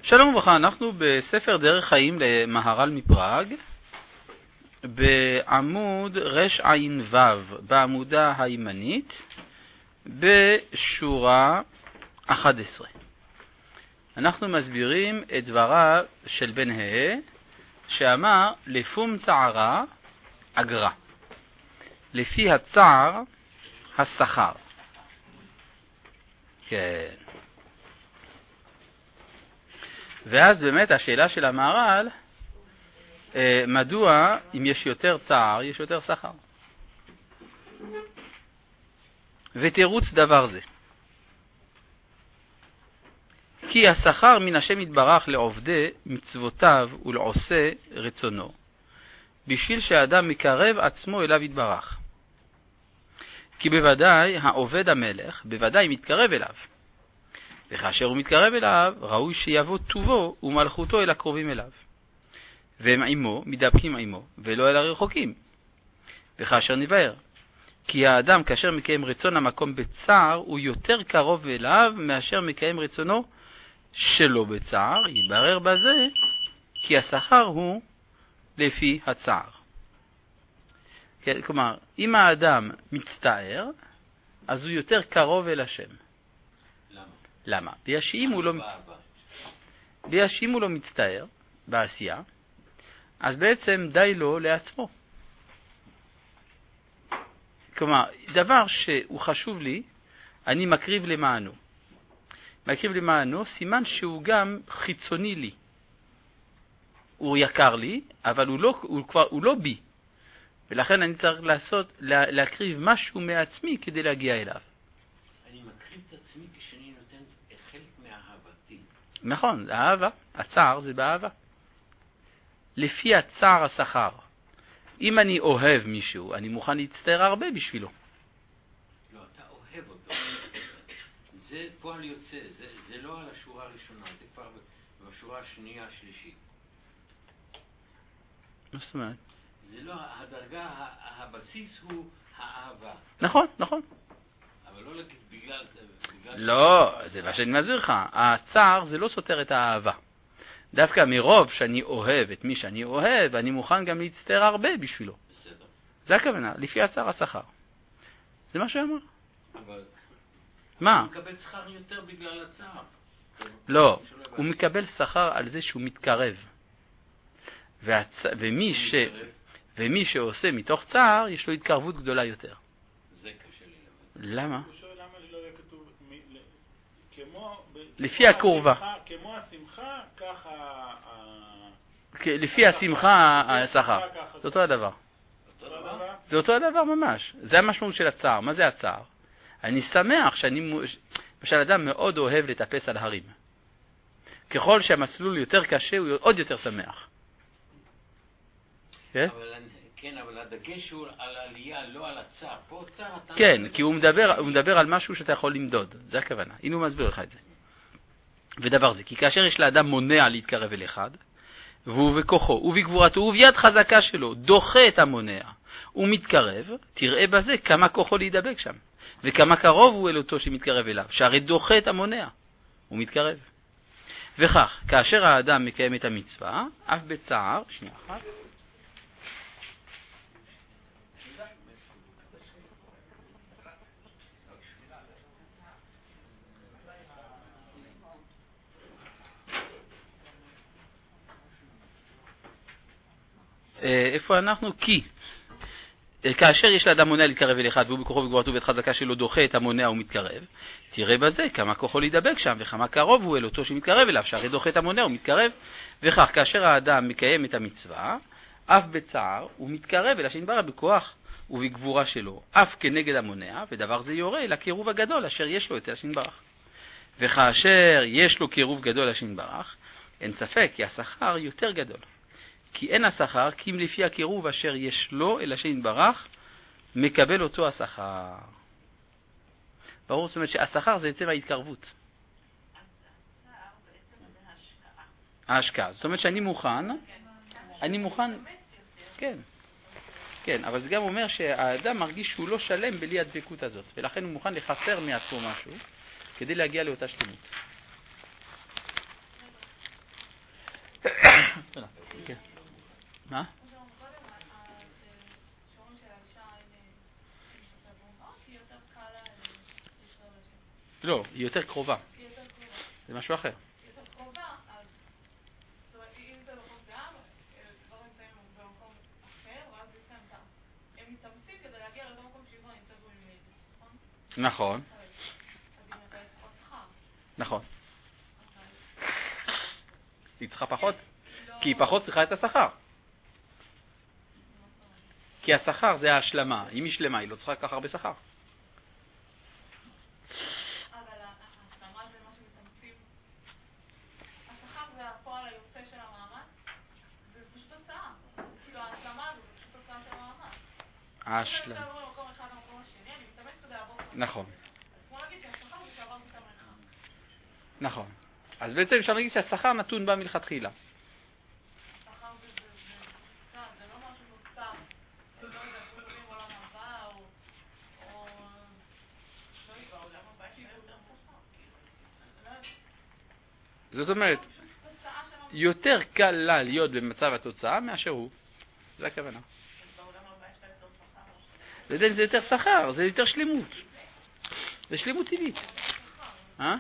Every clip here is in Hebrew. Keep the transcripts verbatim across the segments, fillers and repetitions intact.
שלום וברכה, אנחנו בספר דרך חיים למהר"ל מפראג, בעמוד רש עין וו, בעמודה הימנית, בשורה אחת עשרה. אנחנו מסבירים את דבריו של בן הא, שאמר לפום צערה אגרה, לפי הצער השכר. כן. ואז באמת השאלה של המהר"ל, מדוע אם יש יותר צער יש יותר שכר? ותירוץ דבר זה, כי השכר מן השם יתברך לעובדי מצוותיו ולעושה רצונו, בשביל שהאדם מקרב עצמו אליו יתברך. כי בוודאי העובד המלך בוודאי מתקרב אליו, וכאשר הוא מתקרב אליו ראוי שיבוא טובו ומלכותו אל הקרובים אליו, והם עמו מדבקים עמו ולא אל הרחוקים. וכאשר נבהר כי האדם כאשר מקיים רצון המקום בצער הוא יותר קרוב אליו מאשר מקיים רצונו שלא בצער, יתברר בזה כי השכר הוא לפי הצער. כלומר, אם האדם מצטער אז הוא יותר קרוב אל השם. למה? למה? בישים הוא לא בישים הוא לא מצטער בעשייה, אז בעצם די לו לעצמו. כלומר, דבר שהוא חשוב לי, אני מקריב למענו. מקריב למענו, סימן שהוא גם חיצוני לי. הוא יקר לי, אבל הוא לא, הוא כבר, הוא לא בי. ולכן אני צריך לעשות, לה, להקריב משהו מעצמי כדי להגיע אליו. אני מקריב את עצמי כשאני נותן חלק מאהבתי. נכון, האהבה. הצער זה באהבה. לפי הצער השכר. אם אני אוהב מישהו, אני מוכן להצטער הרבה בשבילו. לא, אתה אוהב אותו. זה פועל יוצא, זה, זה לא על השורה הראשונה, זה כבר בשורה השנייה, השלישית. מה זאת אומרת? זה לא, הדרגה, הבסיס הוא האהבה. נכון, נכון. אבל לא להגיד בגלל... בגלל לא, זה מה שאני מסביר לך. הצער זה לא סותר את האהבה. דווקא מרוב שאני אוהב את מי שאני אוהב, אני מוכן גם להצטער הרבה בשבילו. בסדר. זה הכוונה, לפי הצער השכר. זה מה שאמר. אבל... מה? הוא מקבל שכר יותר בגלל הצער. לא, הוא מקבל שכר על זה שהוא מתקרב. והצ... ומי, ש... ומי שעושה מתוך צער, יש לו התקרבות גדולה יותר. זה קשה לי. למה? למה לא יהיה כתוב, כמו... לפי הקורבה. כמו השמחה, ככה... לפי השמחה, השכר. זה אותו הדבר. זה אותו הדבר ממש. זה המשמעות של הצער. מה זה הצער? אני שמח שאני... למשל, אדם מאוד אוהב לטפס על הרים. ככל שהמסלול יותר קשה, הוא עוד יותר שמח. כן? אבל, כן, אבל הדגש הוא על העלייה, לא על הצער. פה צער אתה... כן, כי הוא מדבר, הוא מדבר על משהו שאתה יכול למדוד. זה הכוונה. הנה הוא מסביר לך את זה. ודבר זה, כי כאשר יש לאדם מונע להתקרב אל אחד, והוא בכוחו, ובגבורתו, וביד חזקה שלו, דוחה את המונע, הוא מתקרב, תראה בזה כמה כוחו להידבק שם, וכמה קרוב הוא אל אותו שמתקרב אליו, שהרי דוחה את המונע, הוא מתקרב. וכך, כאשר האדם מקיים את המצווה, אף בצער, שנייה אחת, איפה אנחנו? כי כאשר יש לאדם מונע להתקרב אל אחד והוא בכוחו וגבורתו ואת חזקה שלו דוחה את המונע ומתקרב, תראה בזה כמה כוחו להידבק שם וכמה קרוב הוא אל אותו שמתקרב אליו, שהרי דוחה את המונע ומתקרב. וכך כאשר האדם מקיים את המצווה, אף בצער הוא מתקרב אל השם יתברך בכוח ובגבורה שלו, אף כנגד המונע, ודבר זה יורה לקירוב הגדול אשר יש לו אצל השם יתברך. וכאשר יש לו קירוב גדול השם יתברך, אין ספק כי השכר יותר גדול. כי אין השכר, כי אם לפי הקירוב אשר יש לו אל השם יתברך, מקבל אותו השכר. ברור, זאת אומרת שהשכר זה עצם ההתקרבות. השכר בעצם זה השקעה. ההשקעה. זאת אומרת שאני מוכן, אני מוכן, כן, כן, אבל זה גם אומר שהאדם מרגיש שהוא לא שלם בלי הדבקות הזאת, ולכן הוא מוכן לחסר מעצמו משהו, כדי להגיע לאותה שלמות. תודה. כן. מה? לא, היא יותר קרובה. זה משהו אחר. נכון. נכון. היא צריכה פחות? כי היא פחות צריכה את השכר. כי השכר זה ההשלמה. אם היא שלמה, היא לא צריכה כך הרבה שכר. אבל ההשלמה זה מה שמתאמצים. השכר זה הפועל היוצא של המאמץ. זה פשוט תוצאה. כאילו ההשלמה זה פשוט תוצאה של המאמץ. ההשלמה. אני מתאמצת למקום אחד למקום השני, אני מתאמצת כדי לעבור. נכון. אז כמו להגיד שהשכר זה שעברתי את המרחק. נכון. אז בעצם אפשר להגיד שהשכר נתון בה מלכתחילה. השכר זה זה לא משהו נוסף. זה לא יודע, אנחנו מדברים עולם הבא או לא יבא עולם הבא שיהיה יותר שכר. זאת אומרת, יותר קל לה להיות במצב התוצאה מאשר הוא. זה הכוונה. זה יותר שכר, זה יותר שלמות. זה שלמות טבעית. אה?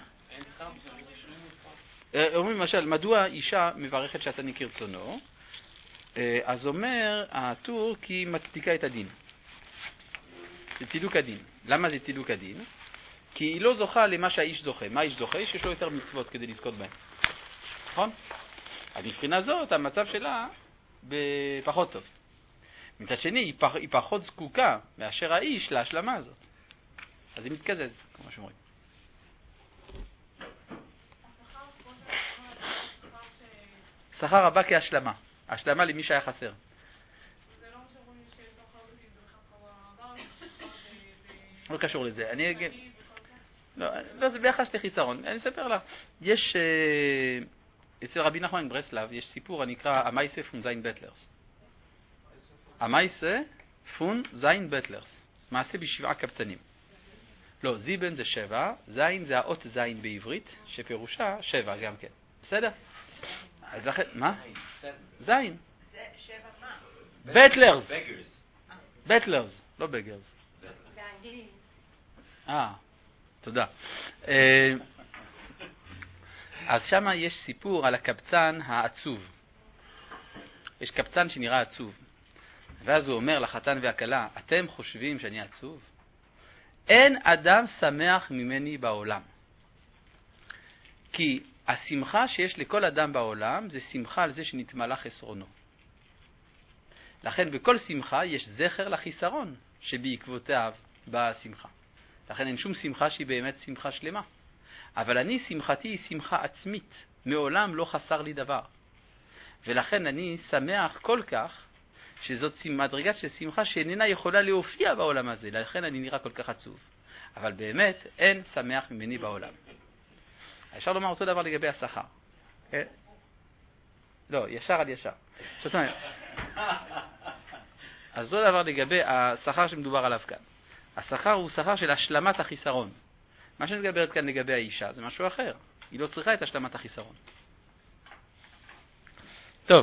אומרים למשל, מדוע אישה מברכת שעשני כרצונו? אז אומר הטור כי היא מצדיקה את הדין. זה צידוק הדין. למה זה צידוק הדין? כי היא לא זוכה למה שהאיש זוכה. מה האיש זוכה? שיש לו יותר מצוות כדי לזכות בהם. נכון? אז מבחינה זאת, המצב שלה פחות טוב. מצד שני, היא, פח, היא פחות זקוקה מאשר האיש להשלמה הזאת. אז היא מתקזז, כמו שאומרים. שכר הבא כהשלמה. השלמה למי שהיה חסר. זה לא שאומרים ששכר בתי זה בכלל חבר. לא קשור לזה. אני אגיד... לא, לא, זה ביחס לחיסרון. אני אספר לך. יש... אצל רבי נחמן ברסלב יש סיפור הנקרא המייסה פון זיין בטלרס. המייסה פון זיין בטלרס. מעשה בשבעה קבצנים. לא, זיבן זה שבע, זין זה האות זין בעברית, שפירושה שבע גם כן. בסדר? אז לכן, מה? זין. זה שבע מה? בטלרס. בטלרס, לא בגרס. באנגלית. אה, תודה. אז שם יש סיפור על הקבצן העצוב. יש קבצן שנראה עצוב. ואז הוא אומר לחתן והכלה, אתם חושבים שאני עצוב? אין אדם שמח ממני בעולם. כי השמחה שיש לכל אדם בעולם זה שמחה על זה שנתמלא חסרונו. לכן בכל שמחה יש זכר לחיסרון שבעקבותיו באה השמחה. לכן אין שום שמחה שהיא באמת שמחה שלמה. אבל אני, שמחתי היא שמחה עצמית. מעולם לא חסר לי דבר. ולכן אני שמח כל כך שזאת מדרגה של שמחה שאיננה יכולה להופיע בעולם הזה. לכן אני נראה כל כך עצוב. אבל באמת אין שמח ממני בעולם. אפשר לומר אותו דבר לגבי השכר. לא, ישר על ישר. זאת אומרת, אז אותו דבר לגבי השכר שמדובר עליו כאן. השכר הוא שכר של השלמת החיסרון. מה שנדברת כאן לגבי האישה זה משהו אחר. היא לא צריכה את השלמת החיסרון. טוב,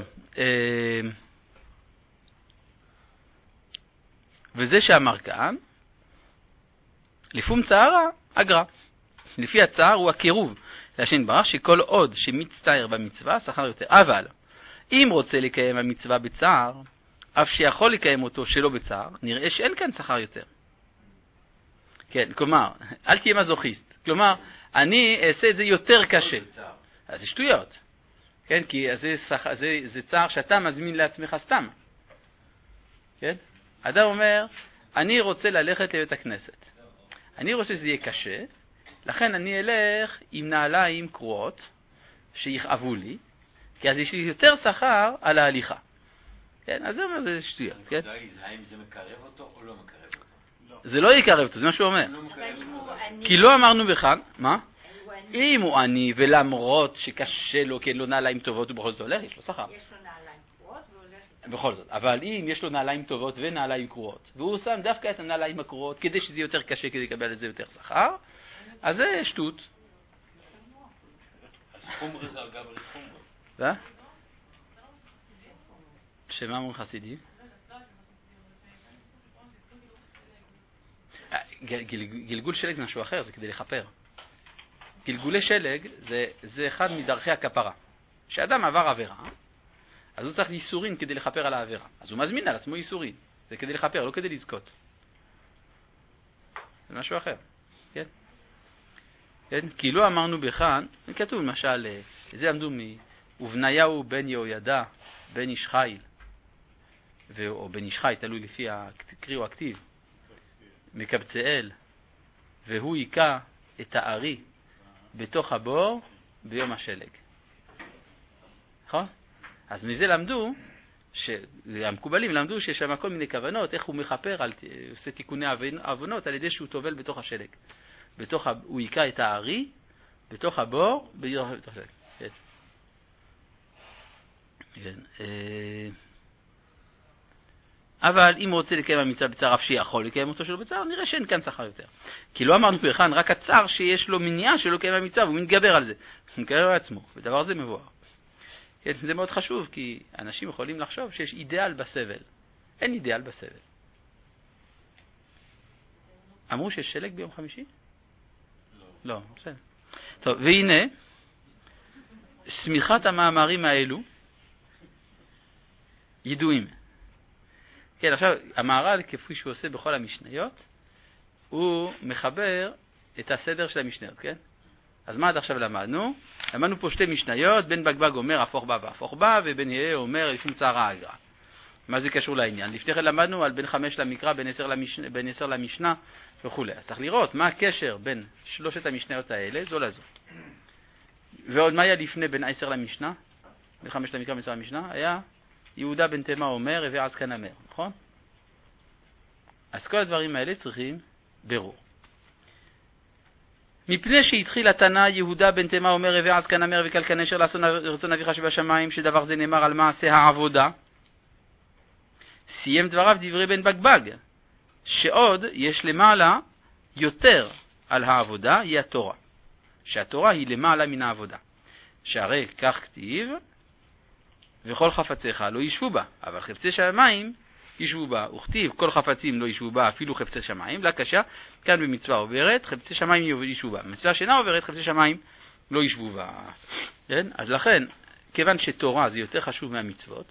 וזה שאמר כאן, לפום צערה, אגרה. לפי הצער הוא הקירוב להשם ברח שכל עוד שמצטער במצווה, שכר יותר. אבל אם רוצה לקיים המצווה בצער, אף שיכול לקיים אותו שלא בצער, נראה שאין כאן שכר יותר. כן, כלומר, אל תהיה מזוכיסט. כלומר, אני אעשה את זה יותר קשה. אז זה שטויות. כן, כי זה, זה, זה צער שאתה מזמין לעצמך סתם. כן? אדם אומר, אני רוצה ללכת לבית הכנסת. אני רוצה שזה יהיה קשה, לכן אני אלך עם נעליים קרועות שיכאבו לי, כי אז יש לי יותר שכר על ההליכה. כן, אז זה אומר, זה שטויות. כן? האם זה מקרב אותו או לא מקרב אותו? זה לא יקרב אותו, זה מה שהוא אומר. כי לא אמרנו בכלל, מה? אם הוא עני ולמרות שקשה לו, כי אין לו נעליים טובות ובכל זאת הולך, יש לו שכר. יש לו נעליים קרועות והולך... בכל זאת, אבל אם יש לו נעליים טובות ונעליים קרועות, והוא שם דווקא את הנעליים הקרועות כדי שזה יותר קשה, כדי לקבל את זה יותר שכר, אז זה שטות. אז חומרה זה על גבי חומרה. מה? שמה אמרו חסידים? גלגול שלג זה משהו אחר, זה כדי לכפר. גלגולי שלג זה, זה אחד מדרכי הכפרה. כשאדם עבר עבירה, אז הוא צריך ייסורין כדי לכפר על העבירה. אז הוא מזמין על עצמו ייסורין. זה כדי לכפר, לא כדי לזכות. זה משהו אחר. כן? כן? כי לא אמרנו בכאן, כתוב למשל, זה עמדו מ... ובניהו בן יהוידע, בן איש חיל, ו... או בן איש חי, תלוי לפי הקריא או הכתיב, מקבצאל, והוא היכה את הארי בתוך הבור ביום השלג. נכון? אז מזה למדו, שהמקובלים למדו שיש שם כל מיני כוונות, איך הוא מחפר, על, עושה תיקוני עוונות על ידי שהוא טובל בתוך השלג. בתוך ה... הוא היכה את הארי בתוך הבור ביום השלג. כן. כן. אבל אם הוא רוצה לקיים המצווה בצער אף שיכול לקיים אותו שלא בצער, נראה שאין כאן שכר יותר. כי לא אמרנו פרחן, רק הצער שיש לו מניעה שלא לקיים המצווה, והוא מתגבר על זה. הוא מתגבר על עצמו, ודבר זה מבואר. כן, זה מאוד חשוב, כי אנשים יכולים לחשוב שיש אידאל בסבל. אין אידאל בסבל. אמרו שיש שלג ביום חמישי? לא. לא, בסדר. טוב, והנה, סמיכת המאמרים האלו ידועים. כן, עכשיו, המהר"ל, כפי שהוא עושה בכל המשניות, הוא מחבר את הסדר של המשניות, כן? אז מה עד עכשיו למדנו? למדנו פה שתי משניות, בן בגבג אומר הפוך בה והפוך בה, ובן יהיה אומר לפני צערה הגר"א. מה זה קשור לעניין? לפני כן למדנו על בין חמש למקרא, בין עשר למשנה, בין עשר למשנה וכו'. אז צריך לראות מה הקשר בין שלושת המשניות האלה, זו לזו. ועוד מה היה לפני בין עשר למשנה? בין חמש למקרא, בין עשר למשנה? היה יהודה בן תימה אומר, הווה עזקן אמר, נכון? אז כל הדברים האלה צריכים ברור. מפני שהתחיל התנא יהודה בן תימה אומר, הווה עזקן אמר וקלקן נשר לעשות רצון אביך שבשמיים, שדבר זה נאמר על מעשה העבודה, סיים דבריו דברי בן בגבג, שעוד יש למעלה יותר על העבודה, היא התורה. שהתורה היא למעלה מן העבודה. שהרי כך כתיב, וכל חפציך לא ישבו בה, אבל חפצי שמיים ישבו בה. וכתיב, כל חפצים לא ישבו בה, אפילו חפצי שמיים. לה קשה, כאן במצווה עוברת, חפצי שמיים ישבו בה. במצווה שאינה עוברת, חפצי שמיים לא ישבו בה. כן? אז לכן, כיוון שתורה זה יותר חשוב מהמצוות,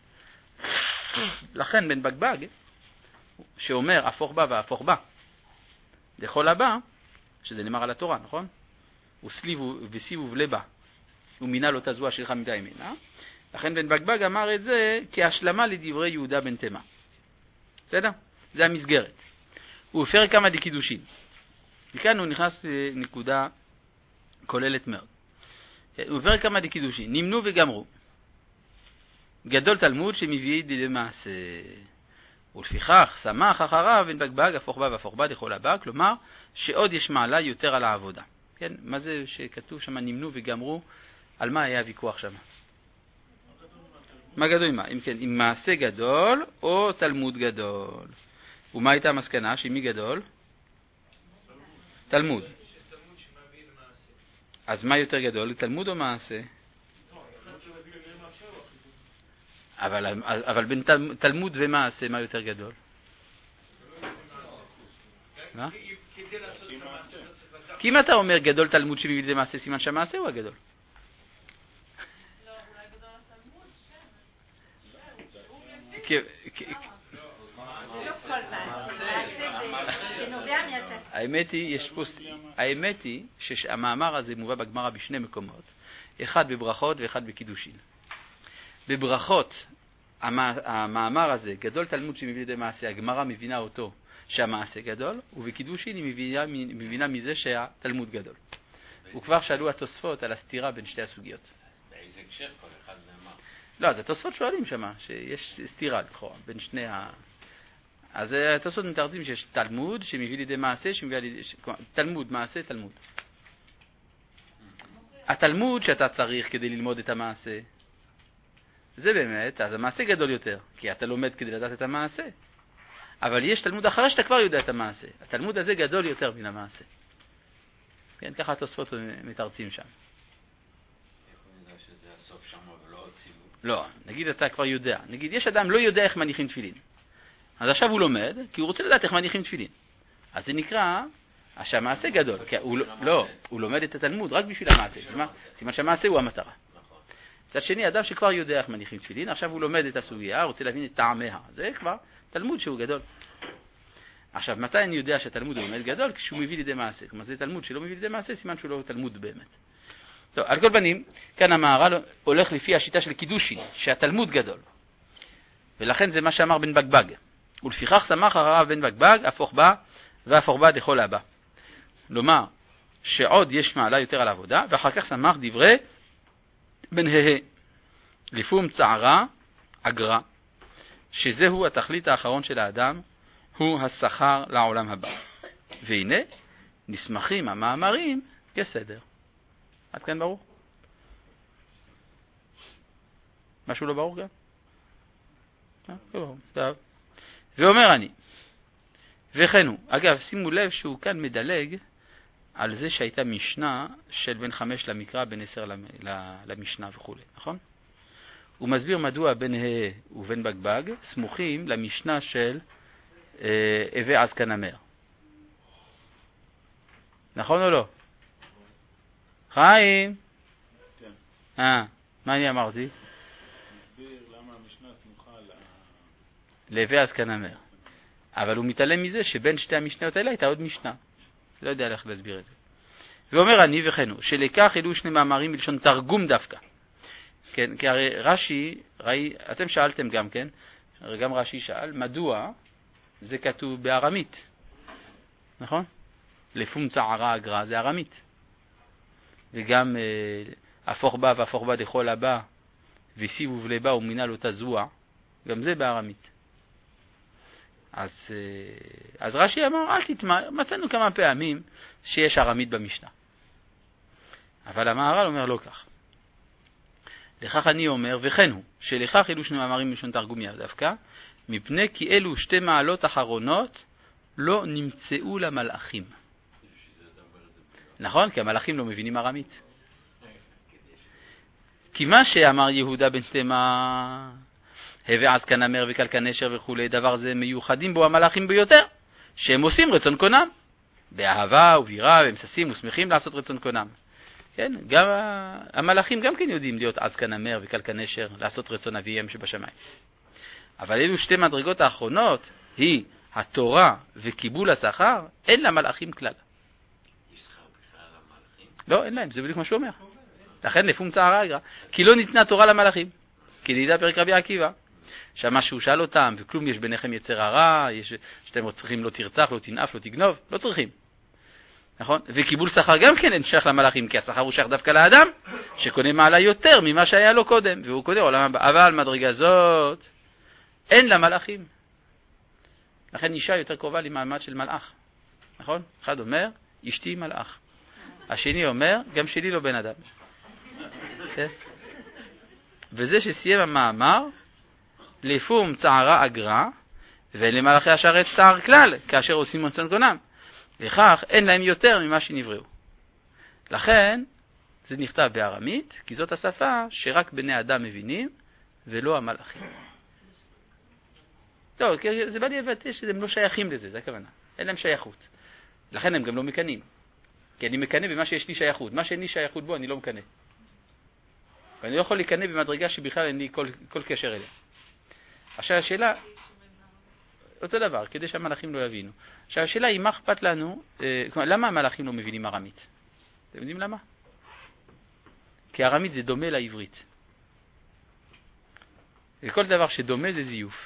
לכן בן בגבג, שאומר הפוך בה והפוך בה, לכל הבא, שזה נאמר על התורה, נכון? וסליבו וסיבוב לבה, ומינה לא תזוע שלך מדי מינה. לכן בן בגבג אמר את זה כהשלמה לדברי יהודה בן תימה. בסדר? זה המסגרת. הוא הפר כמה דקידושים. וכאן הוא נכנס לנקודה כוללת מאוד. הוא הפר כמה דקידושים. נמנו וגמרו. גדול תלמוד שמביא די למעשה. ולפיכך שמח אחריו בן בגבג הפוך בה והפוך בה לכל הבא. כלומר, שעוד יש מעלה יותר על העבודה. כן? מה זה שכתוב שם נמנו וגמרו? על מה היה הוויכוח שם? מה גדול מה? אם כן, אם מעשה גדול או תלמוד גדול. ומה הייתה המסקנה? שמי גדול? תלמוד. אז מה יותר גדול? תלמוד או מעשה? אבל, אבל בין תלמוד ומעשה, מה יותר גדול? מה? כי אם אתה אומר גדול תלמוד שמביא לידי מעשה, סימן שהמעשה הוא הגדול. האמת היא, יש פה, האמת היא שהמאמר הזה מובא בגמרא בשני מקומות, אחד בברכות ואחד בקידושין. בברכות, המאמר הזה, גדול תלמוד שמביא לידי מעשה, הגמרא מבינה אותו שהמעשה גדול, ובקידושין היא מבינה, מבינה מזה שהתלמוד גדול. וכבר שאלו התוספות על הסתירה בין שתי הסוגיות. באיזה הקשר כל אחד נאמר? לא, אז התוספות שואלים שמה, שיש סתירה לכאורה בין שני ה... אז התוספות מתרצים שיש תלמוד שמביא לידי מעשה, שמביא לידי... תלמוד, מעשה, תלמוד. התלמוד שאתה צריך כדי ללמוד את המעשה, זה באמת, אז המעשה גדול יותר, כי אתה לומד כדי לדעת את המעשה. אבל יש תלמוד אחרי שאתה כבר יודע את המעשה. התלמוד הזה גדול יותר מן המעשה. כן, ככה התוספות מתרצים שם. איך הוא יודע שזה הסוף שם אבל לא הציבו. לא, נגיד אתה כבר יודע. נגיד, יש אדם לא יודע איך מניחים תפילין. אז עכשיו הוא לומד, כי הוא רוצה לדעת איך מניחים תפילין. אז זה נקרא, שהמעשה גדול. כי הוא, לא, הוא לומד את התלמוד רק בשביל המעשה. סימן, סימן שהמעשה הוא המטרה. מצד שני, אדם שכבר יודע איך מניחים תפילין, עכשיו הוא לומד את הסוגיה, רוצה להבין את טעמיה. זה כבר תלמוד שהוא גדול. עכשיו, מתי אני יודע שהתלמוד הוא באמת גדול? כשהוא מביא לידי מעשה. כלומר, זה תלמוד שלא מביא לידי מעשה, סימן שהוא לא תלמוד באמת. טוב, על כל פנים, כאן המהר"ל הולך לפי השיטה של קידושין, שהתלמוד גדול. ולכן זה מה שאמר בן בגבג. ולפיכך שמח הרב בן בגבג, הפוך בה והפוך בה דכל הבא. לומר, שעוד יש מעלה יותר על העבודה, ואחר כך שמח דברי בן הה. לפום צערה, אגרה, שזהו התכלית האחרון של האדם, הוא השכר לעולם הבא. והנה, נסמכים המאמרים כסדר. עד כאן ברור? משהו לא ברור גם? טוב. ואומר אני, וכן הוא. אגב, שימו לב שהוא כאן מדלג על זה שהייתה משנה של בין חמש למקרא, בין עשר למשנה וכו', נכון? הוא מסביר מדוע בין ה' ובין בגבג סמוכים למשנה של הווה עסקן אמר. נכון או לא? חיים? כן. אה, מה אני אמרתי? מסביר למה המשנה סמוכה ל... להווה עסקן אמר. אבל הוא מתעלם מזה שבין שתי המשניות האלה הייתה עוד משנה. לא יודע איך להסביר את זה. ואומר אני וכן הוא, שלקח אלו שני מאמרים בלשון תרגום דווקא. כן, כי הרי רש"י, ראי, אתם שאלתם גם כן, גם רש"י שאל, מדוע זה כתוב בארמית? נכון? לפום צערה אגרה זה ארמית. וגם אה, הפוך בה והפוך בה דכל הבא, וסיב ובלבה ומינה לא תזוע, גם זה בארמית. אז, אה, אז רש"י אמר, אל תתמר, מצאנו כמה פעמים שיש ארמית במשנה. אבל המהר"ל אומר לא כך. לכך אני אומר, וכן הוא, שלכך אלו שני מאמרים בלשון תרגומיה דווקא, מפני כי אלו שתי מעלות אחרונות לא נמצאו למלאכים. נכון? כי המלאכים לא מבינים ארמית. כי מה שאמר יהודה בן תימה, הווה עסקן אמר וקלקן נשר וכו', דבר זה מיוחדים בו המלאכים ביותר, שהם עושים רצון קונם. באהבה ובירה, והם ששים ושמחים לעשות רצון קונם. כן? גם המלאכים גם כן יודעים להיות עסקן אמר וקלקן נשר, לעשות רצון אביהם שבשמיים. אבל אלו שתי מדרגות האחרונות, היא התורה וקיבול השכר, אין למלאכים כלל. יש שכר בכלל למלאכים? לא, אין להם, זה בדיוק מה שהוא אומר. לכן לפום צערה אגרה, כי לא ניתנה תורה למלאכים. כי לידע פרק רבי עקיבא. שמה שהוא שאל אותם, וכלום יש ביניכם יצר הרע, יש, שאתם צריכים לא תרצח, לא תנאף, לא תגנוב, לא צריכים. נכון? וקיבול שכר גם כן אין שייך למלאכים, כי השכר הוא שייך דווקא לאדם, שקונה מעלה יותר ממה שהיה לו קודם, והוא קונה עולם הבא. אבל מדרגה זאת, אין למלאכים. לכן אישה יותר קרובה למעמד של מלאך. נכון? אחד אומר, אשתי מלאך. השני אומר, גם שלי לא בן אדם. כן? וזה שסיים המאמר, לפום צערה אגרה, ואין למלאכי השרת צער כלל, כאשר עושים רצון קונם. לכך אין להם יותר ממה שנבראו. לכן, זה נכתב בארמית, כי זאת השפה שרק בני אדם מבינים, ולא המלאכים. טוב, זה בא לי לבטא שהם לא שייכים לזה, זה הכוונה. אין להם שייכות. לכן הם גם לא מקנים. כי אני מקנה במה שיש לי שייכות. מה שאין לי שייכות בו, אני לא מקנה. ואני לא יכול לקנה במדרגה שבכלל אין לי כל, כל קשר אליה. עכשיו השאלה, אותו דבר, כדי שהמלאכים לא יבינו. עכשיו השאלה היא, מה אכפת לנו, אה, כלומר, למה המלאכים לא מבינים ארמית? אתם יודעים למה? כי ארמית זה דומה לעברית. וכל דבר שדומה זה זיוף.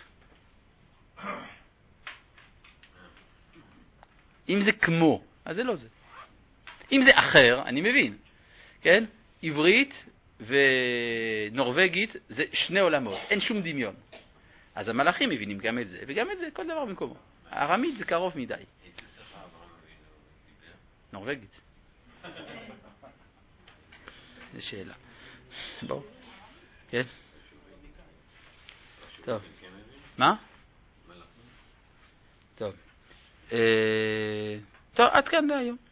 אם זה כמו, אז זה לא זה. אם זה אחר, אני מבין. כן? עברית ונורווגית זה שני עולמות, אין שום דמיון. אז המלאכים מבינים גם את זה, וגם את זה, כל דבר במקומו. הארמית זה קרוב מדי. איזה שפה אברהם אבינו דיבר? נורווגית. זו שאלה. בואו. כן? טוב. מה? טוב. טוב, עד כאן להיום.